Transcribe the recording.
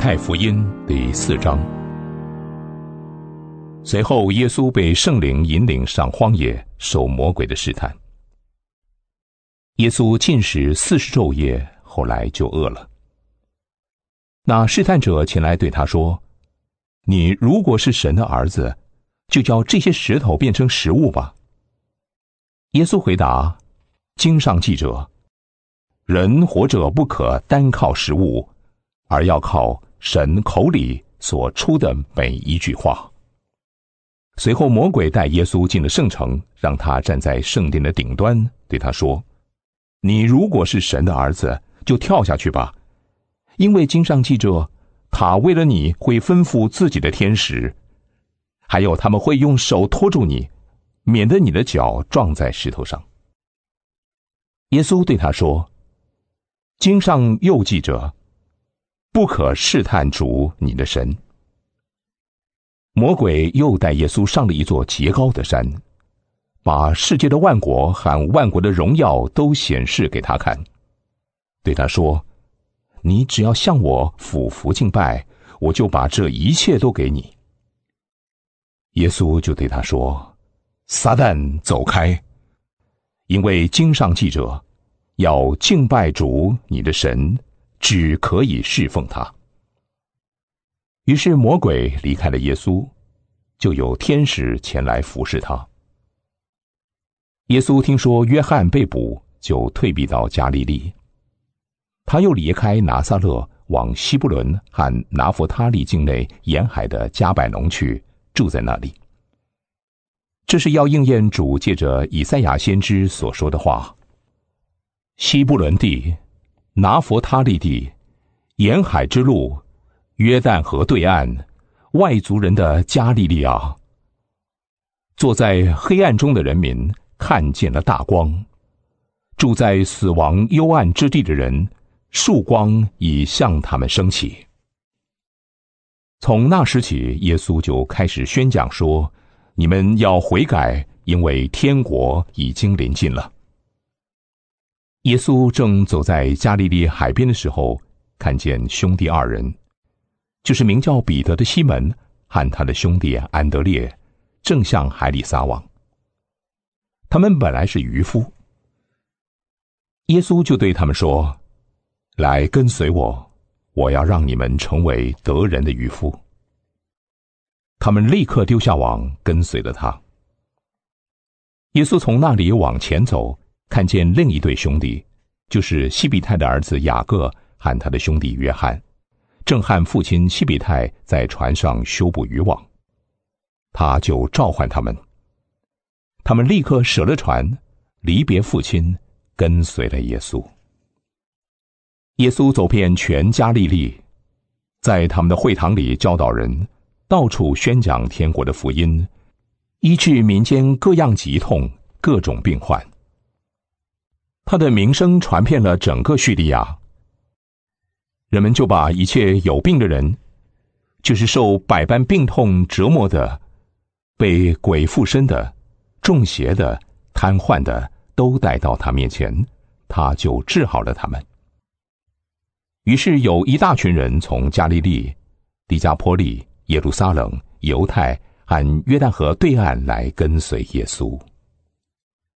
太福音第4章。随后耶稣被圣灵引领上荒野，受魔鬼的试探。耶稣禁食40昼夜，后来就饿了。那试探者前来对他说：你如果是神的儿子，就叫这些石头变成食物吧。耶稣回答：经上记着，人活着不可单靠食物，而要靠神口里所出的每一句话。随后魔鬼带耶稣进了圣城，让他站在圣殿的顶端，对他说：你如果是神的儿子，就跳下去吧，因为经上记着，他为了你会吩咐自己的天使，还有他们会用手托住你，免得你的脚撞在石头上。耶稣对他说：经上又记着，不可试探主你的神。魔鬼又带耶稣上了一座极高的山，把世界的万国和万国的荣耀都显示给他看，对他说：你只要向我俯伏敬拜，我就把这一切都给你。耶稣就对他说：撒旦走开，因为经上记着，要敬拜主你的神，只可以侍奉他。于是魔鬼离开了耶稣，就有天使前来服侍他。耶稣听说约翰被捕，就退避到加利利。他又离开拿撒勒，往西布伦和拿弗他利境内沿海的加百农去，住在那里。这是要应验主借着以赛亚先知所说的话：西布伦地、拿弗他利地、沿海之路、约旦河对岸，外族人的加利利啊，坐在黑暗中的人民看见了大光，住在死亡幽暗之地的人，曙光已向他们升起。从那时起，耶稣就开始宣讲说：你们要悔改，因为天国已经临近了。耶稣正走在加利利海边的时候，看见兄弟2人，就是名叫彼得的西门和他的兄弟安德烈，正向海里撒网。他们本来是渔夫。耶稣就对他们说：来跟随我，我要让你们成为得人的渔夫。他们立刻丢下网，跟随了他。耶稣从那里往前走，看见另一对兄弟，就是西比泰的儿子雅各和他的兄弟约翰，正和父亲西比泰在船上修补渔网。他就召唤他们，他们立刻舍了船，离别父亲，跟随了耶稣。耶稣走遍全加利利，在他们的会堂里教导人，到处宣讲天国的福音，医治民间各样疾痛、各种病患。他的名声传遍了整个叙利亚，人们就把一切有病的人，就是受百般病痛折磨的、被鬼附身的、中邪的、瘫痪的，都带到他面前，他就治好了他们。于是有一大群人从加利利、低加波利、耶路撒冷、犹太和约旦河对岸来跟随耶稣。